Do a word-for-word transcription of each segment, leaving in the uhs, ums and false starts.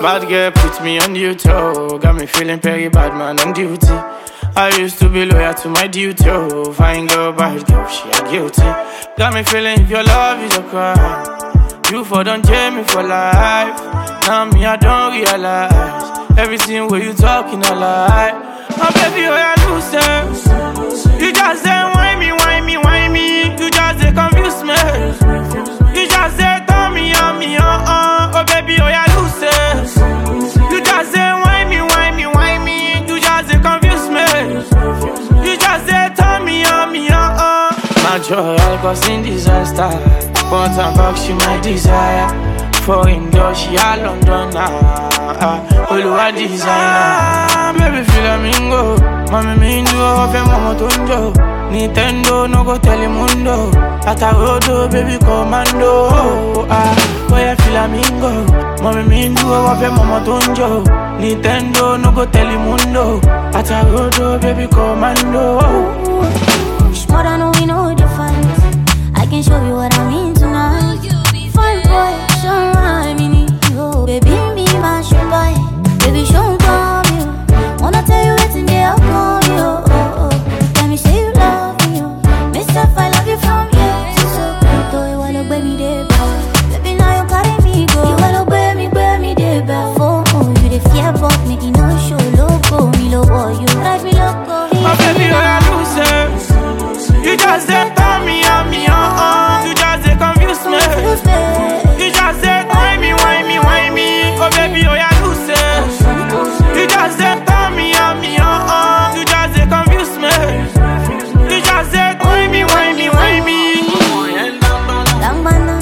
Bad girl put me on duty, oh. Got me feeling very bad man on duty. I used to be loyal to my duty, oh. Fine girl, bad girl, she a guilty. Got me feeling if your love is a crime, you for don't tell me for life. Now me I don't realize everything where you talking a lie. My baby, oh yeah, lose it. You just say why me, why me, why me. You just say confuse me. You just say tell me, oh me, oh oh. Oh baby, oh yeah, lose it. You just say why me, why me, why me. You just say confuse me. You just say tell me, oh me, oh oh. My joy, I'll cause in disaster. One time back, she my desire. Foreign girl, she a London now. Oluwa designer. Baby, flamingo. Mami, me do a fe momo tunjo. Nintendo, no go tell him mundo. Atarodo, baby, commando. Ah, boy, flamingo. Mami, me do a fe momo tunjo. Nintendo, no go tell him mundo. Atarodo, baby, commando. More than we know difference. I can show you what I mean tonight. Fine boy, show I mean you. Baby, be my sugar. Baby, show me you. Wanna tell you what's in there, I'll call you. Oh, oh, oh. Let me say you love me. Mister, I love you from here to so. Do you wanna buy me there, boy? Baby, now you carry me go. You wanna buy me, buy me there, boy. Oh, oh, you the fear about me, you know show loco. Me loco, you drive me loco. My baby, oh yeah, lose it. You just say tell me, oh me, oh oh. You just say confuse me. You just say why me, why me, why me. Oh baby, oh yeah, lose it. You just say tell me, oh me, oh oh. You just say confuse me. You just say why me, why me, why me. Langbana,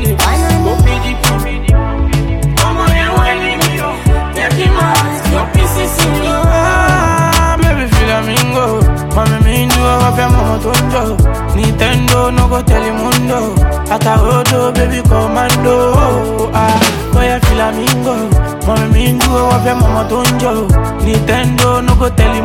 baby, flamingo. Mami, me do a fe momo tunjo. Nintendo, no go tell him mundo. Atarodo, baby, commando. Ah, boy, flamingo. Mami, me do a fe momo tunjo. Nintendo, no go tell